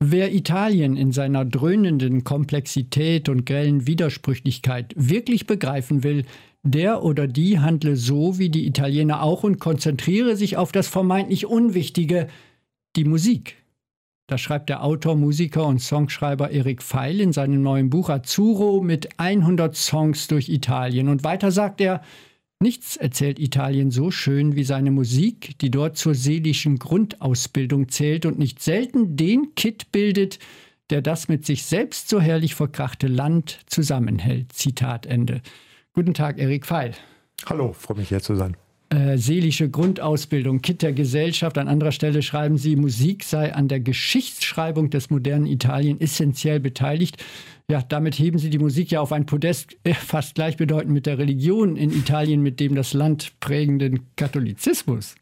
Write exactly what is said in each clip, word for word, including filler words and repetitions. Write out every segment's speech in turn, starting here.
Wer Italien in seiner dröhnenden Komplexität und grellen Widersprüchlichkeit wirklich begreifen will, der oder die handle so wie die Italiener auch und konzentriere sich auf das vermeintlich Unwichtige, die Musik. Das schreibt der Autor, Musiker und Songschreiber Erik Pfeil in seinem neuen Buch Azzurro mit hundert Songs durch Italien. Und weiter sagt er, nichts erzählt Italien so schön wie seine Musik, die dort zur seelischen Grundausbildung zählt und nicht selten den Kitt bildet, der das mit sich selbst so herrlich verkrachte Land zusammenhält. Zitat Ende. Guten Tag, Erik Pfeil. Hallo, freue mich hier zu sein. Äh, seelische Grundausbildung, Kitt der Gesellschaft. An anderer Stelle schreiben Sie, Musik sei an der Geschichtsschreibung des modernen Italien essentiell beteiligt. Ja, damit heben Sie die Musik ja auf ein Podest, äh, fast gleichbedeutend mit der Religion in Italien, mit dem das Land prägenden Katholizismus.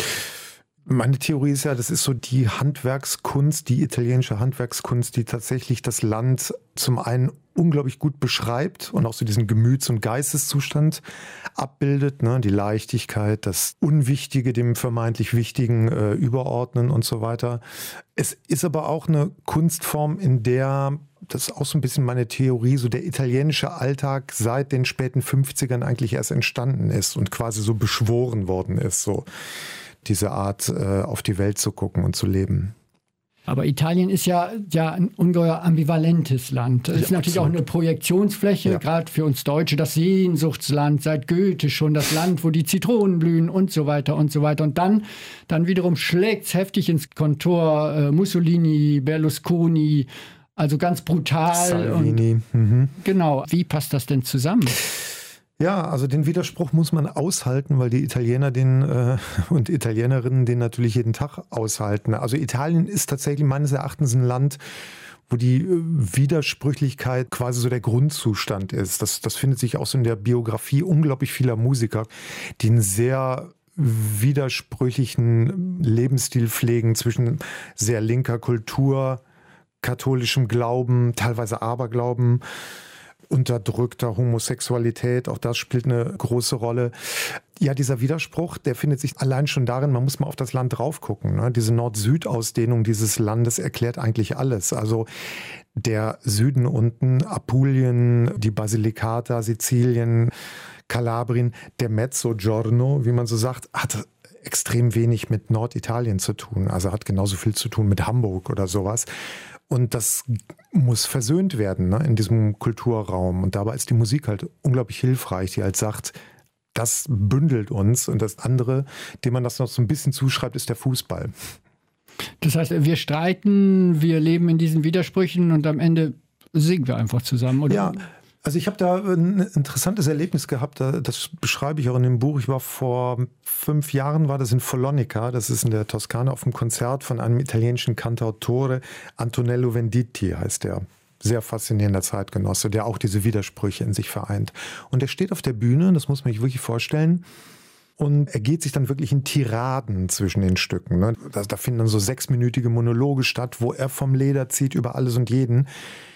Meine Theorie ist ja, das ist so die Handwerkskunst, die italienische Handwerkskunst, die tatsächlich das Land zum einen unglaublich gut beschreibt und auch so diesen Gemüts- und Geisteszustand abbildet, ne? Die Leichtigkeit, das Unwichtige dem vermeintlich Wichtigen äh, überordnen und so weiter. Es ist aber auch eine Kunstform, in der, das ist auch so ein bisschen meine Theorie, so der italienische Alltag seit den späten fünfzigern eigentlich erst entstanden ist und quasi so beschworen worden ist, so diese Art, äh, auf die Welt zu gucken und zu leben. Aber Italien ist ja, ja ein ungeheuer ambivalentes Land. Es ja, ist natürlich absolut auch eine Projektionsfläche, ja. Gerade für uns Deutsche, das Sehnsuchtsland, seit Goethe schon, das Land, wo die Zitronen blühen und so weiter und so weiter. Und dann, dann wiederum schlägt es heftig ins Kontor, äh, Mussolini, Berlusconi, also ganz brutal. Salvini. Und, mhm. Genau, wie passt das denn zusammen? Ja, also den Widerspruch muss man aushalten, weil die Italiener den äh, und Italienerinnen den natürlich jeden Tag aushalten. Also Italien ist tatsächlich meines Erachtens ein Land, wo die Widersprüchlichkeit quasi so der Grundzustand ist. Das, das findet sich auch so in der Biografie unglaublich vieler Musiker, die einen sehr widersprüchlichen Lebensstil pflegen zwischen sehr linker Kultur, katholischem Glauben, teilweise Aberglauben, unterdrückter Homosexualität, auch das spielt eine große Rolle. Ja, dieser Widerspruch, der findet sich allein schon darin, man muss mal auf das Land drauf gucken. Ne? Diese Nord-Süd-Ausdehnung dieses Landes erklärt eigentlich alles. Also der Süden unten, Apulien, die Basilicata, Sizilien, Kalabrien, der Mezzogiorno, wie man so sagt, hat extrem wenig mit Norditalien zu tun. Also hat genauso viel zu tun mit Hamburg oder sowas. Und das muss versöhnt werden, ne, in diesem Kulturraum. Und dabei ist die Musik halt unglaublich hilfreich, die halt sagt, das bündelt uns. Und das andere, dem man das noch so ein bisschen zuschreibt, ist der Fußball. Das heißt, wir streiten, wir leben in diesen Widersprüchen und am Ende singen wir einfach zusammen, oder? Ja. Also ich habe da ein interessantes Erlebnis gehabt, das beschreibe ich auch in dem Buch. Ich war vor fünf Jahren, war das in Follonica, das ist in der Toskana, auf einem Konzert von einem italienischen Cantautore, Antonello Venditti heißt der. Sehr faszinierender Zeitgenosse, der auch diese Widersprüche in sich vereint. Und er steht auf der Bühne, das muss man sich wirklich vorstellen, und er geht sich dann wirklich in Tiraden zwischen den Stücken. Ne? Da, da finden dann so sechsminütige Monologe statt, wo er vom Leder zieht über alles und jeden.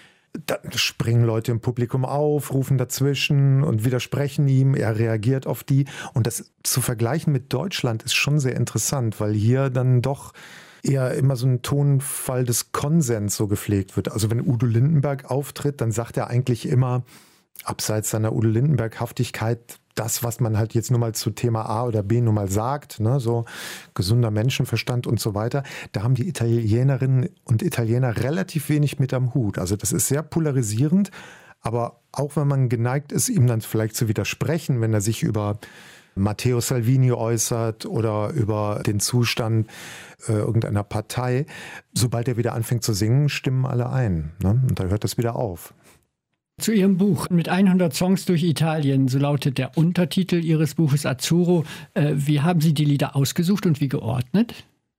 Da springen Leute im Publikum auf, rufen dazwischen und widersprechen ihm. Er reagiert auf die. Und das zu vergleichen mit Deutschland ist schon sehr interessant, weil hier dann doch eher immer so ein Tonfall des Konsens so gepflegt wird. Also wenn Udo Lindenberg auftritt, dann sagt er eigentlich immer, abseits seiner Udo Lindenberg-Haftigkeit, das, was man halt jetzt nur mal zu Thema A oder B nur mal sagt, ne, so gesunder Menschenverstand und so weiter, da haben die Italienerinnen und Italiener relativ wenig mit am Hut. Also das ist sehr polarisierend, aber auch wenn man geneigt ist, ihm dann vielleicht zu widersprechen, wenn er sich über Matteo Salvini äußert oder über den Zustand äh, irgendeiner Partei, sobald er wieder anfängt zu singen, stimmen alle ein, ne? Und da hört das wieder auf. Zu Ihrem Buch mit hundert Songs durch Italien, so lautet der Untertitel Ihres Buches Azzurro. Äh, wie haben Sie die Lieder ausgesucht und wie geordnet?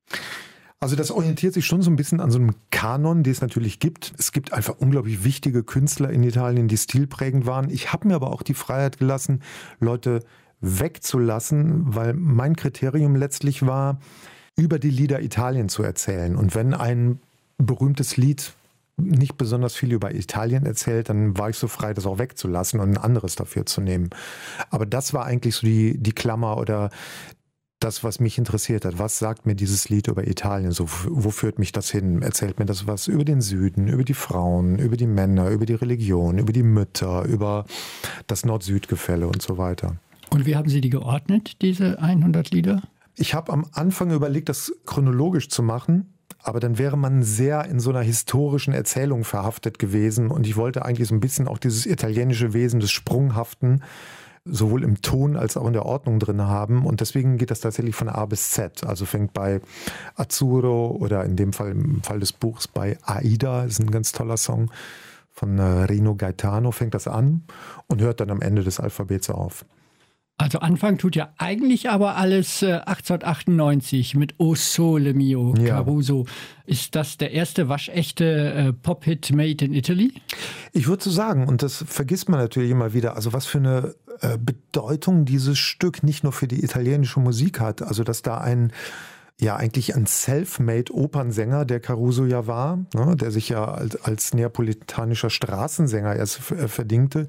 Also das orientiert sich schon so ein bisschen an so einem Kanon, den es natürlich gibt. Es gibt einfach unglaublich wichtige Künstler in Italien, die stilprägend waren. Ich habe mir aber auch die Freiheit gelassen, Leute wegzulassen, weil mein Kriterium letztlich war, über die Lieder Italien zu erzählen. Und wenn ein berühmtes Lied nicht besonders viel über Italien erzählt, dann war ich so frei, das auch wegzulassen und ein anderes dafür zu nehmen. Aber das war eigentlich so die, die Klammer oder das, was mich interessiert hat. Was sagt mir dieses Lied über Italien? So, wo führt mich das hin? Erzählt mir das was über den Süden, über die Frauen, über die Männer, über die Religion, über die Mütter, über das Nord-Süd-Gefälle und so weiter. Und wie haben Sie die geordnet, diese hundert Lieder? Ich habe am Anfang überlegt, das chronologisch zu machen, aber dann wäre man sehr in so einer historischen Erzählung verhaftet gewesen und ich wollte eigentlich so ein bisschen auch dieses italienische Wesen des Sprunghaften sowohl im Ton als auch in der Ordnung drin haben. Und deswegen geht das tatsächlich von A bis Z. Also fängt bei Azzurro oder in dem Fall im Fall des Buchs bei Aida, das ist ein ganz toller Song von Rino Gaetano, fängt das an und hört dann am Ende des Alphabets auf. Also Anfang tut ja eigentlich aber alles äh, achtzehnhundertachtundneunzig mit O Sole Mio, ja. Caruso. Ist das der erste waschechte äh, Pop-Hit made in Italy? Ich würde so sagen, und das vergisst man natürlich immer wieder, also was für eine äh, Bedeutung dieses Stück nicht nur für die italienische Musik hat, also dass da ein ja eigentlich ein self-made Opernsänger, der Caruso ja war, ne, der sich ja als, als neapolitanischer Straßensänger erst verdingte,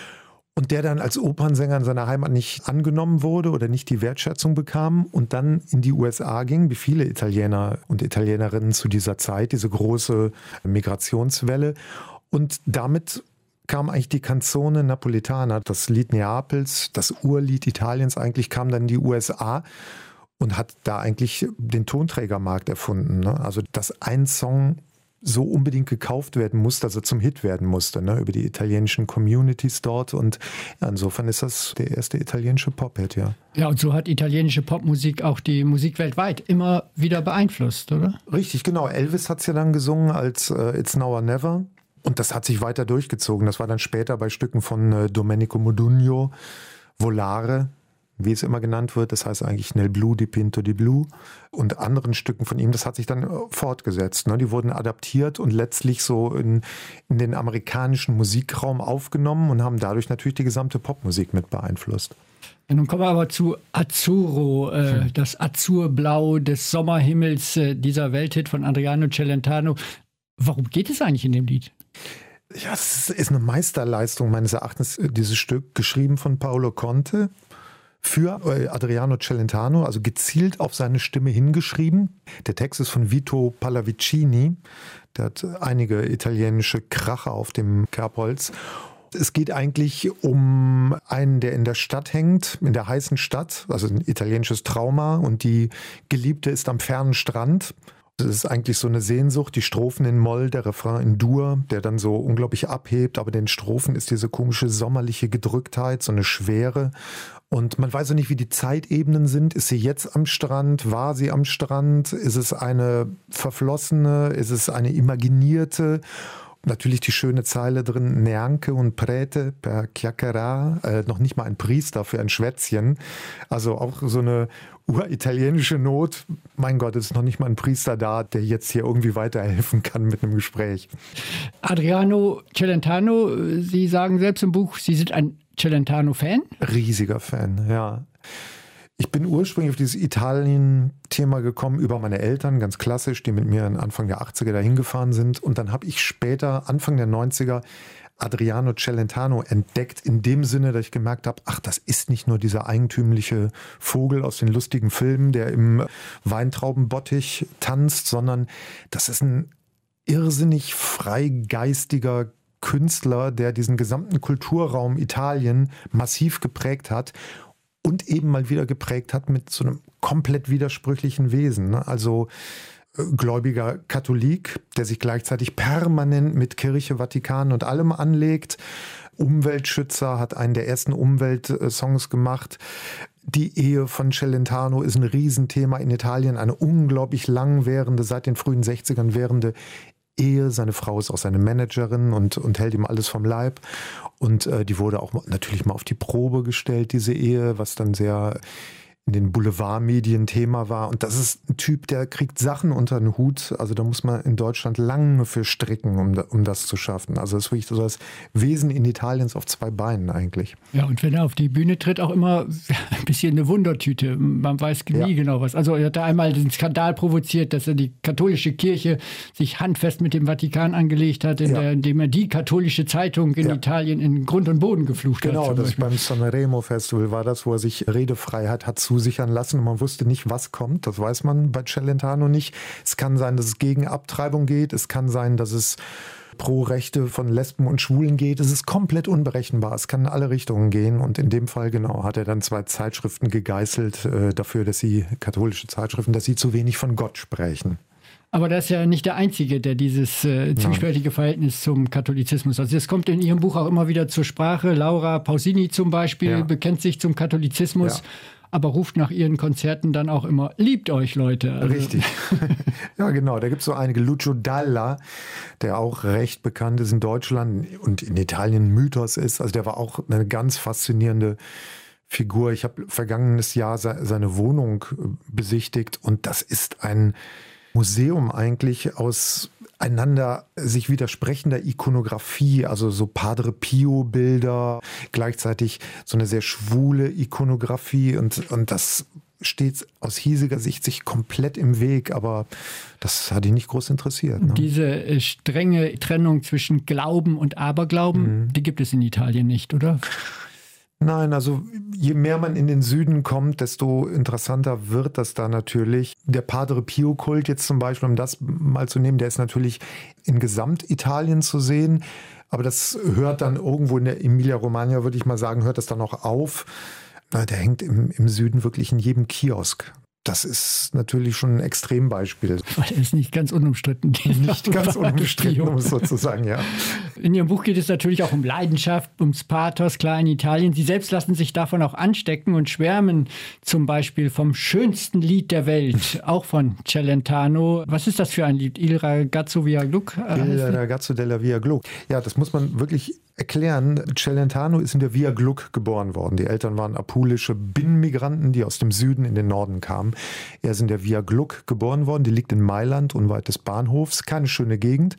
und der dann als Opernsänger in seiner Heimat nicht angenommen wurde oder nicht die Wertschätzung bekam und dann in die U S A ging, wie viele Italiener und Italienerinnen zu dieser Zeit, diese große Migrationswelle. Und damit kam eigentlich die Canzone Napolitana, das Lied Neapels, das Urlied Italiens eigentlich, kam dann in die U S A und hat da eigentlich den Tonträgermarkt erfunden. Ne? Also dass ein Song so unbedingt gekauft werden musste, dass er zum Hit werden musste, ne, über die italienischen Communities dort. Und ja, insofern ist das der erste italienische Pop-Hit, ja. Ja, und so hat italienische Popmusik auch die Musik weltweit immer wieder beeinflusst, oder? Richtig, genau. Elvis hat es ja dann gesungen als äh, It's Now or Never. Und das hat sich weiter durchgezogen. Das war dann später bei Stücken von äh, Domenico Modugno, Volare, wie es immer genannt wird, das heißt eigentlich Nel Blu dipinto di Blu, und anderen Stücken von ihm, das hat sich dann fortgesetzt. Ne? Die wurden adaptiert und letztlich so in, in den amerikanischen Musikraum aufgenommen und haben dadurch natürlich die gesamte Popmusik mit beeinflusst. Ja, nun kommen wir aber zu Azzurro, äh, hm. das Azurblau des Sommerhimmels, äh, dieser Welthit von Adriano Celentano. Warum geht es eigentlich in dem Lied? Ja, es ist eine Meisterleistung meines Erachtens, dieses Stück, geschrieben von Paolo Conte für Adriano Celentano, also gezielt auf seine Stimme hingeschrieben. Der Text ist von Vito Pallavicini, der hat einige italienische Kracher auf dem Kerbholz. Es geht eigentlich um einen, der in der Stadt hängt, in der heißen Stadt, also ein italienisches Trauma, und die Geliebte ist am fernen Strand. Das ist eigentlich so eine Sehnsucht, die Strophen in Moll, der Refrain in Dur, der dann so unglaublich abhebt, aber in den Strophen ist diese komische sommerliche Gedrücktheit, so eine Schwere. Und man weiß auch nicht, wie die Zeitebenen sind. Ist sie jetzt am Strand? War sie am Strand? Ist es eine verflossene? Ist es eine imaginierte? Natürlich die schöne Zeile drin, Neanche und Prete per chiacchierà, äh, noch nicht mal ein Priester für ein Schwätzchen. Also auch so eine uritalienische Not. Mein Gott, es ist noch nicht mal ein Priester da, der jetzt hier irgendwie weiterhelfen kann mit einem Gespräch. Adriano Celentano, Sie sagen selbst im Buch, Sie sind ein Celentano-Fan? Riesiger Fan, ja. Ich bin ursprünglich auf dieses Italien-Thema gekommen über meine Eltern, ganz klassisch, die mit mir Anfang der achtziger dahin gefahren sind. Und dann habe ich später, Anfang der neunziger, Adriano Celentano entdeckt, in dem Sinne, dass ich gemerkt habe, ach, das ist nicht nur dieser eigentümliche Vogel aus den lustigen Filmen, der im Weintraubenbottich tanzt, sondern das ist ein irrsinnig freigeistiger Künstler, der diesen gesamten Kulturraum Italien massiv geprägt hat. Und eben mal wieder geprägt hat mit so einem komplett widersprüchlichen Wesen. Also äh, gläubiger Katholik, der sich gleichzeitig permanent mit Kirche, Vatikan und allem anlegt. Umweltschützer, hat einen der ersten Umweltsongs gemacht. Die Ehe von Celentano ist ein Riesenthema in Italien. Eine unglaublich lang währende, seit den frühen sechzigern währende Ehe. Seine Frau ist auch seine Managerin und, und hält ihm alles vom Leib. Und äh, die wurde auch natürlich mal auf die Probe gestellt, diese Ehe, was dann sehr in den Boulevardmedien Thema war. Und das ist ein Typ, der kriegt Sachen unter den Hut. Also da muss man in Deutschland lange für stricken, um, um das zu schaffen. Also das ist wirklich so das Wesen in Italiens auf zwei Beinen eigentlich. Ja, und wenn er auf die Bühne tritt, auch immer ein bisschen eine Wundertüte. Man weiß nie ja. genau was. Also er hat da einmal den Skandal provoziert, dass er die katholische Kirche sich handfest mit dem Vatikan angelegt hat, in ja. der, indem er die katholische Zeitung in ja. Italien in Grund und Boden geflucht genau, hat. Genau, das beim Sanremo Festival war das, wo er sich Redefreiheit hat zu zusichern lassen und man wusste nicht, was kommt. Das weiß man bei Celentano nicht. Es kann sein, dass es gegen Abtreibung geht. Es kann sein, dass es pro Rechte von Lesben und Schwulen geht. Es ist komplett unberechenbar. Es kann in alle Richtungen gehen. Und in dem Fall, genau, hat er dann zwei Zeitschriften gegeißelt äh, dafür, dass sie, katholische Zeitschriften, dass sie zu wenig von Gott sprechen. Aber das ist ja nicht der Einzige, der dieses äh, zwiespältige Verhältnis zum Katholizismus hat. Also das kommt in Ihrem Buch auch immer wieder zur Sprache. Laura Pausini zum Beispiel ja. bekennt sich zum Katholizismus, ja. aber ruft nach ihren Konzerten dann auch immer, liebt euch, Leute. Also richtig. Ja, genau. Da gibt es so einige. Lucio Dalla, der auch recht bekannt ist in Deutschland und in Italien Mythos ist. Also der war auch eine ganz faszinierende Figur. Ich habe vergangenes Jahr seine Wohnung besichtigt und das ist ein Museum eigentlich aus einander sich widersprechender Ikonografie, also so Padre Pio-Bilder, gleichzeitig so eine sehr schwule Ikonografie und, und das steht aus hiesiger Sicht sich komplett im Weg, aber das hat ihn nicht groß interessiert. Ne? Diese strenge Trennung zwischen Glauben und Aberglauben, mhm. die gibt es in Italien nicht, oder? Nein, also je mehr man in den Süden kommt, desto interessanter wird das da natürlich. Der Padre Pio-Kult jetzt zum Beispiel, um das mal zu nehmen, der ist natürlich in Gesamtitalien zu sehen, aber das hört dann irgendwo in der Emilia-Romagna, würde ich mal sagen, hört das dann auch auf. Na, der hängt im, im Süden wirklich in jedem Kiosk. Das ist natürlich schon ein Extrembeispiel. Weil er ist nicht ganz unumstritten. Nicht ganz unumstritten, um es so zu sagen, ja. In Ihrem Buch geht es natürlich auch um Leidenschaft, ums Pathos, klar in Italien. Sie selbst lassen sich davon auch anstecken und schwärmen zum Beispiel vom schönsten Lied der Welt, auch von Celentano. Was ist das für ein Lied? Il ragazzo via Gluck? Il ragazzo della Via Gluck. Ja, das muss man wirklich erklären. Celentano ist in der Via Gluck geboren worden. Die Eltern waren apulische Binnenmigranten, die aus dem Süden in den Norden kamen. Er ist in der Via Gluck geboren worden. Die liegt in Mailand, unweit des Bahnhofs. Keine schöne Gegend.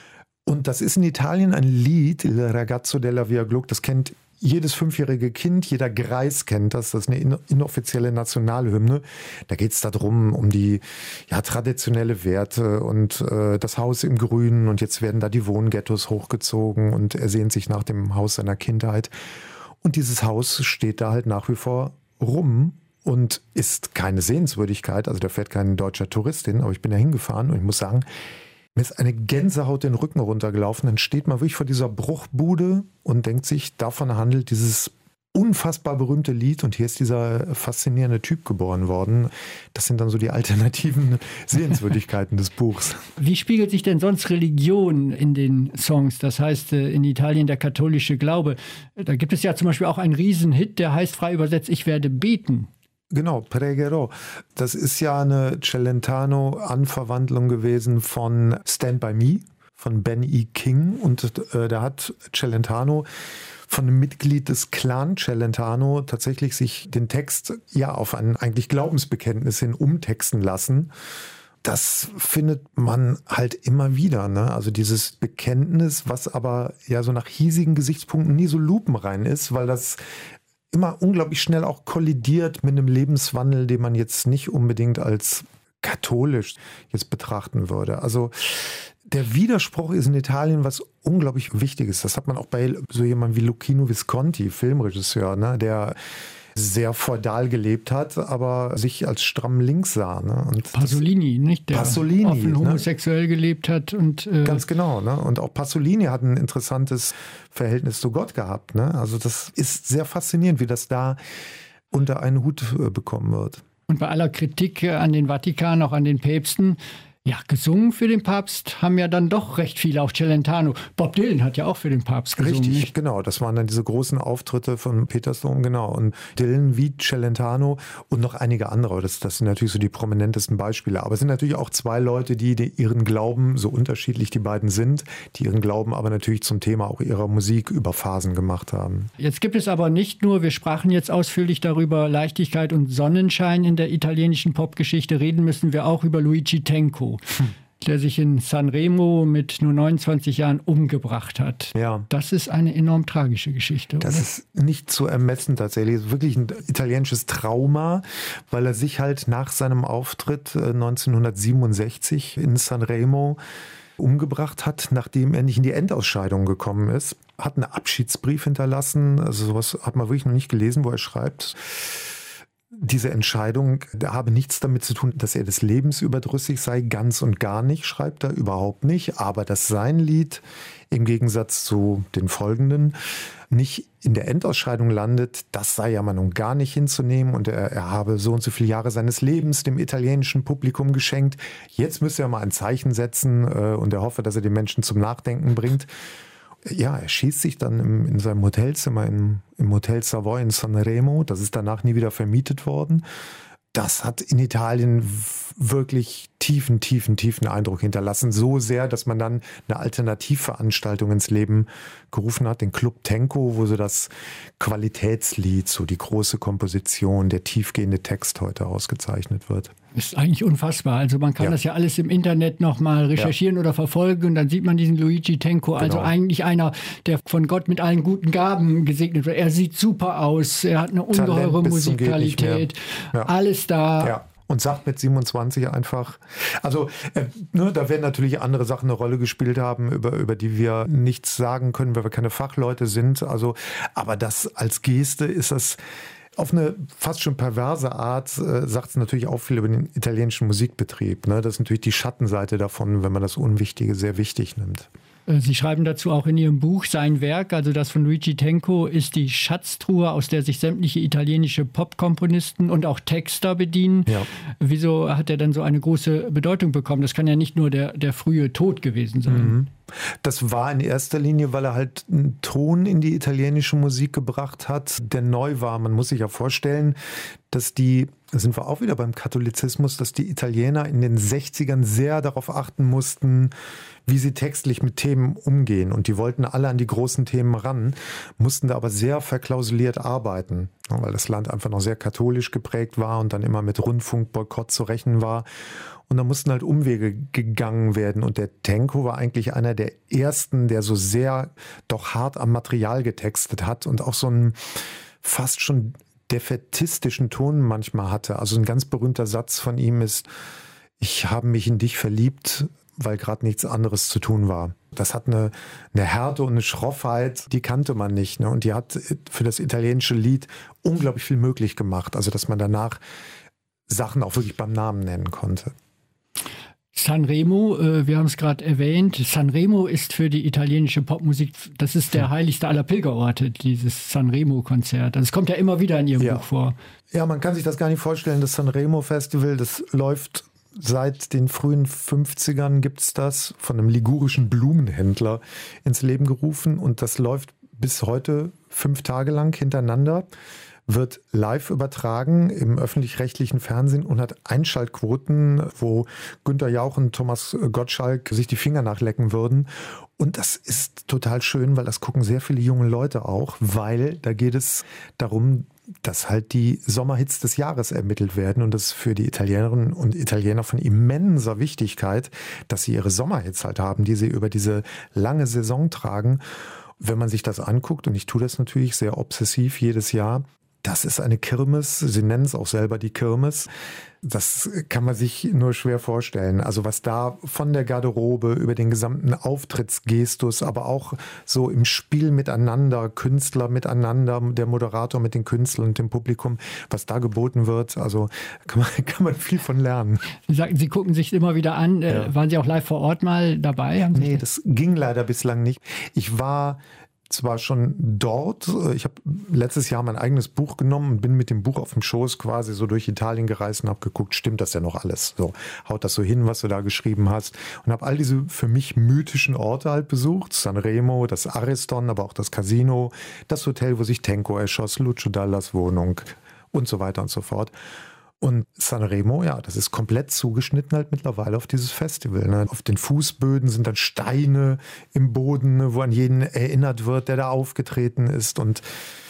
Und das ist in Italien ein Lied, Il ragazzo della Via Gluck. Das kennt jedes fünfjährige Kind, jeder Greis kennt das. Das ist eine inoffizielle Nationalhymne. Da geht es darum, um die ja, traditionelle Werte und äh, das Haus im Grünen. Und jetzt werden da die Wohnghettos hochgezogen und er sehnt sich nach dem Haus seiner Kindheit. Und dieses Haus steht da halt nach wie vor rum und ist keine Sehenswürdigkeit. Also da fährt kein deutscher Tourist hin, aber ich bin da hingefahren und ich muss sagen, mir ist eine Gänsehaut den Rücken runtergelaufen. Dann steht man wirklich vor dieser Bruchbude und denkt sich, davon handelt dieses unfassbar berühmte Lied. Und hier ist dieser faszinierende Typ geboren worden. Das sind dann so die alternativen Sehenswürdigkeiten des Buchs. Wie spiegelt sich denn sonst Religion in den Songs? Das heißt in Italien der katholische Glaube. Da gibt es ja zum Beispiel auch einen Riesenhit, der heißt frei übersetzt, ich werde beten. Genau, Pregherò. Das ist ja eine Celentano-Anverwandlung gewesen von Stand By Me, von Ben E. King. Und äh, da hat Celentano von einem Mitglied des Clan Celentano tatsächlich sich den Text ja auf ein eigentlich Glaubensbekenntnis hin umtexten lassen. Das findet man halt immer wieder, ne? Also dieses Bekenntnis, was aber ja so nach hiesigen Gesichtspunkten nie so lupenrein ist, weil das immer unglaublich schnell auch kollidiert mit einem Lebenswandel, den man jetzt nicht unbedingt als katholisch jetzt betrachten würde. Also der Widerspruch ist in Italien was unglaublich Wichtiges. Das hat man auch bei so jemandem wie Luchino Visconti, Filmregisseur, ne, der sehr feudal gelebt hat, aber sich als stramm links sah. Ne? Und Pasolini, das, nicht? Der Pasolini, offen ne? homosexuell gelebt hat. Und, äh Ganz genau. Ne? Und auch Pasolini hat ein interessantes Verhältnis zu Gott gehabt. Ne? Also das ist sehr faszinierend, wie das da unter einen Hut äh, bekommen wird. Und bei aller Kritik an den Vatikan, auch an den Päpsten, ja, gesungen für den Papst haben ja dann doch recht viele, auch Celentano. Bob Dylan hat ja auch für den Papst gesungen. Richtig, nicht? Genau. Das waren dann diese großen Auftritte von Petersdom, genau. Und Dylan wie Celentano und noch einige andere. Das, das sind natürlich so die prominentesten Beispiele. Aber es sind natürlich auch zwei Leute, die, die ihren Glauben, so unterschiedlich die beiden sind, die ihren Glauben aber natürlich zum Thema auch ihrer Musik über Phasen gemacht haben. Jetzt gibt es aber nicht nur, wir sprachen jetzt ausführlich darüber, Leichtigkeit und Sonnenschein in der italienischen Popgeschichte. Reden müssen wir auch über Luigi Tenco. Hm. Der sich in Sanremo mit nur neunundzwanzig Jahren umgebracht hat. Ja. Das ist eine enorm tragische Geschichte. Das oder? ist nicht zu ermessen tatsächlich. Es ist wirklich ein italienisches Trauma, weil er sich halt nach seinem Auftritt neunzehnhundertsiebenundsechzig in Sanremo umgebracht hat, nachdem er nicht in die Endausscheidung gekommen ist. Hat einen Abschiedsbrief hinterlassen. Also sowas hat man wirklich noch nicht gelesen, wo er schreibt: diese Entscheidung habe nichts damit zu tun, dass er des Lebens überdrüssig sei, ganz und gar nicht, schreibt er überhaupt nicht. Aber dass sein Lied im Gegensatz zu den folgenden nicht in der Endausscheidung landet, das sei ja mal nun gar nicht hinzunehmen. Und er, er habe so und so viele Jahre seines Lebens dem italienischen Publikum geschenkt. Jetzt müsse er mal ein Zeichen setzen äh, und er hoffe, dass er die Menschen zum Nachdenken bringt. Ja, er schießt sich dann im, in seinem Hotelzimmer im, im Hotel Savoy in Sanremo. Das ist danach nie wieder vermietet worden. Das hat in Italien wirklich tiefen, tiefen, tiefen Eindruck hinterlassen. So sehr, dass man dann eine Alternativveranstaltung ins Leben gerufen hat, den Club Tenco, wo so das Qualitätslied, so die große Komposition, der tiefgehende Text heute ausgezeichnet wird. Ist eigentlich unfassbar. Also man kann ja. das ja alles im Internet nochmal recherchieren ja. oder verfolgen und dann sieht man diesen Luigi Tenco, also genau. eigentlich einer, der von Gott mit allen guten Gaben gesegnet wird. Er sieht super aus, er hat eine ungeheure Musikalität, ja. alles da. Ja. Und sagt mit siebenundzwanzig einfach, also äh, ne, da werden natürlich andere Sachen eine Rolle gespielt haben, über, über die wir nichts sagen können, weil wir keine Fachleute sind. Also, aber das als Geste ist das auf eine fast schon perverse Art, äh, sagt es natürlich auch viel über den italienischen Musikbetrieb. Ne? Das ist natürlich die Schattenseite davon, wenn man das Unwichtige sehr wichtig nimmt. Sie schreiben dazu auch in Ihrem Buch, sein Werk, also das von Luigi Tenco, ist die Schatztruhe, aus der sich sämtliche italienische Popkomponisten und auch Texter bedienen. Ja. Wieso hat er dann so eine große Bedeutung bekommen? Das kann ja nicht nur der, der frühe Tod gewesen sein. Mhm. Das war in erster Linie, weil er halt einen Ton in die italienische Musik gebracht hat, der neu war. Man muss sich ja vorstellen, dass die, da sind wir auch wieder beim Katholizismus, dass die Italiener in den sechzigern sehr darauf achten mussten, wie sie textlich mit Themen umgehen. Und die wollten alle an die großen Themen ran, mussten da aber sehr verklausuliert arbeiten, weil das Land einfach noch sehr katholisch geprägt war und dann immer mit Rundfunkboykott zu rechnen war. Und da mussten halt Umwege gegangen werden. Und der Tenco war eigentlich einer der ersten, der so sehr doch hart am Material getextet hat und auch so einen fast schon defaitistischen Ton manchmal hatte. Also ein ganz berühmter Satz von ihm ist: Ich habe mich in dich verliebt, weil gerade nichts anderes zu tun war. Das hat eine, eine Härte und eine Schroffheit, die kannte man nicht. Ne? Und die hat für das italienische Lied unglaublich viel möglich gemacht. Also dass man danach Sachen auch wirklich beim Namen nennen konnte. Sanremo, äh, wir haben es gerade erwähnt, Sanremo ist für die italienische Popmusik, das ist der heiligste aller Pilgerorte, dieses Sanremo-Konzert. Also es kommt ja immer wieder in Ihrem ja. Buch vor. Ja, man kann sich das gar nicht vorstellen. Das Sanremo-Festival, das läuft seit den frühen fünfzigern, gibt es das, von einem ligurischen Blumenhändler ins Leben gerufen. Und das läuft bis heute fünf Tage lang hintereinander, wird live übertragen im öffentlich-rechtlichen Fernsehen und hat Einschaltquoten, wo Günter Jauch und Thomas Gottschalk sich die Finger nachlecken würden. Und das ist total schön, weil das gucken sehr viele junge Leute auch, weil da geht es darum, dass halt die Sommerhits des Jahres ermittelt werden. Und das ist für die Italienerinnen und Italiener von immenser Wichtigkeit, dass sie ihre Sommerhits halt haben, die sie über diese lange Saison tragen. Wenn man sich das anguckt, und ich tue das natürlich sehr obsessiv jedes Jahr, das ist eine Kirmes, sie nennen es auch selber die Kirmes. Das kann man sich nur schwer vorstellen. Also was da von der Garderobe über den gesamten Auftrittsgestus, aber auch so im Spiel miteinander, Künstler miteinander, der Moderator mit den Künstlern und dem Publikum, was da geboten wird, also kann man, kann man viel von lernen. Sie sagten, Sie gucken sich immer wieder an. Ja. Waren Sie auch live vor Ort mal dabei? Haben Sie nee, das ging leider bislang nicht. Ich war zwar schon dort, ich habe letztes Jahr mein eigenes Buch genommen und bin mit dem Buch auf dem Schoß quasi so durch Italien gereist und habe geguckt, stimmt das denn noch alles? So, haut das so hin, was du da geschrieben hast? Und habe all diese für mich mythischen Orte halt besucht, Sanremo, das Ariston, aber auch das Casino, das Hotel, wo sich Tenco erschoss, Lucio Dallas Wohnung und so weiter und so fort. Und Sanremo, ja, das ist komplett zugeschnitten halt mittlerweile auf dieses Festival. Ne? Auf den Fußböden sind dann Steine im Boden, ne, wo an jeden erinnert wird, der da aufgetreten ist. Und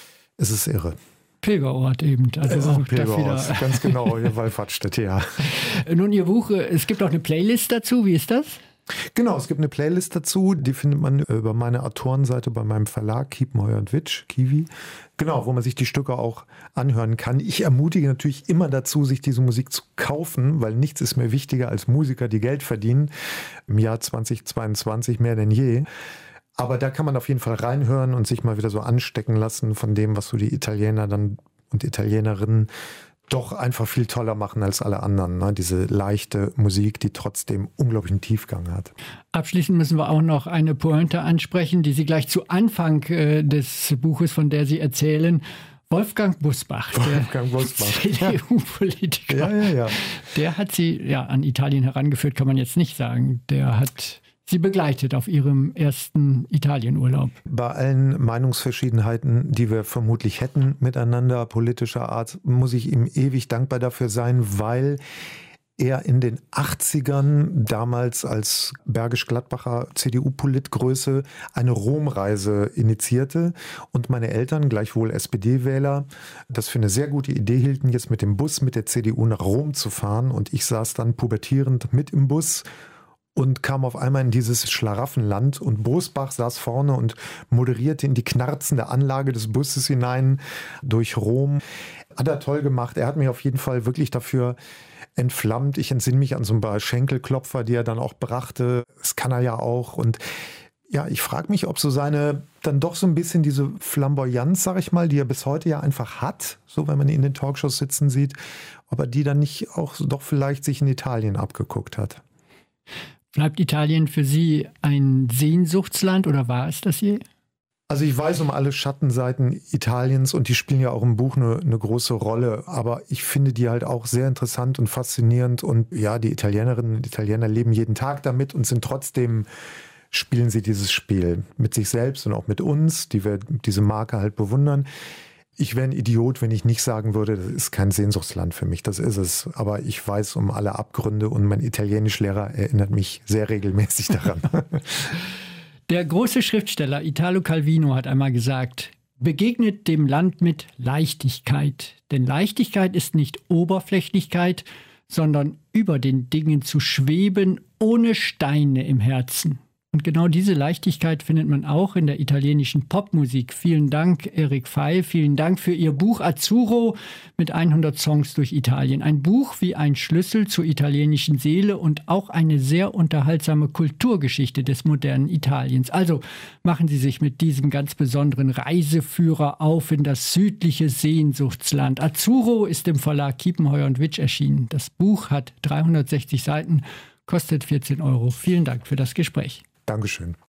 es ist irre. Pilgerort eben. Also es ist ein Pilgerort, ganz genau, in Wallfahrtsstätte, ja. Nun, Ihr Buch, es gibt auch eine Playlist dazu. Wie ist das? Genau, es gibt eine Playlist dazu, die findet man über meine Autorenseite bei meinem Verlag Kiepenheuer und Witsch, Kiwi. Genau, wo man sich die Stücke auch anhören kann. Ich ermutige natürlich immer dazu, sich diese Musik zu kaufen, weil nichts ist mir wichtiger als Musiker, die Geld verdienen. Im Jahr zweitausendzweiundzwanzig mehr denn je. Aber da kann man auf jeden Fall reinhören und sich mal wieder so anstecken lassen von dem, was so die Italiener dann und Italienerinnen doch einfach viel toller machen als alle anderen. Ne? Diese leichte Musik, die trotzdem unglaublichen Tiefgang hat. Abschließend müssen wir auch noch eine Pointe ansprechen, die Sie gleich zu Anfang äh, des Buches, von der Sie erzählen. Wolfgang Busbach, Wolfgang der Busbach. C D U-Politiker, ja, ja, ja. der hat Sie ja an Italien herangeführt, kann man jetzt nicht sagen. Der hat Sie begleitet auf Ihrem ersten Italienurlaub. Bei allen Meinungsverschiedenheiten, die wir vermutlich hätten miteinander politischer Art, muss ich ihm ewig dankbar dafür sein, weil er in den achtzigern damals als Bergisch-Gladbacher C D U-Politgröße eine Romreise initiierte und meine Eltern, gleichwohl S P D-Wähler, das für eine sehr gute Idee hielten, jetzt mit dem Bus mit der C D U nach Rom zu fahren, und ich saß dann pubertierend mit im Bus und kam auf einmal in dieses Schlaraffenland, und Busbach saß vorne und moderierte in die knarzende Anlage des Busses hinein durch Rom. Hat er toll gemacht. Er hat mich auf jeden Fall wirklich dafür entflammt. Ich entsinne mich an so ein paar Schenkelklopfer, die er dann auch brachte. Das kann er ja auch. Und ja, ich frage mich, ob so seine, dann doch so ein bisschen diese Flamboyanz, sag ich mal, die er bis heute ja einfach hat, so wenn man ihn in den Talkshows sitzen sieht, ob er die dann nicht auch doch vielleicht sich in Italien abgeguckt hat. Bleibt Italien für Sie ein Sehnsuchtsland oder war es das je? Also ich weiß um alle Schattenseiten Italiens, und die spielen ja auch im Buch eine, eine große Rolle, aber ich finde die halt auch sehr interessant und faszinierend, und ja, die Italienerinnen und Italiener leben jeden Tag damit und sind trotzdem, spielen sie dieses Spiel mit sich selbst und auch mit uns, die wir diese Marke halt bewundern. Ich wäre ein Idiot, wenn ich nicht sagen würde, das ist kein Sehnsuchtsland für mich. Das ist es. Aber ich weiß um alle Abgründe, und mein Italienischlehrer erinnert mich sehr regelmäßig daran. Der große Schriftsteller Italo Calvino hat einmal gesagt: Begegnet dem Land mit Leichtigkeit. Denn Leichtigkeit ist nicht Oberflächlichkeit, sondern über den Dingen zu schweben, ohne Steine im Herzen. Und genau diese Leichtigkeit findet man auch in der italienischen Popmusik. Vielen Dank, Erik Fey. Vielen Dank für Ihr Buch Azzurro mit hundert Songs durch Italien. Ein Buch wie ein Schlüssel zur italienischen Seele und auch eine sehr unterhaltsame Kulturgeschichte des modernen Italiens. Also machen Sie sich mit diesem ganz besonderen Reiseführer auf in das südliche Sehnsuchtsland. Azzurro ist im Verlag Kiepenheuer und Witsch erschienen. Das Buch hat dreihundertsechzig Seiten, kostet vierzehn Euro. Vielen Dank für das Gespräch. Dankeschön.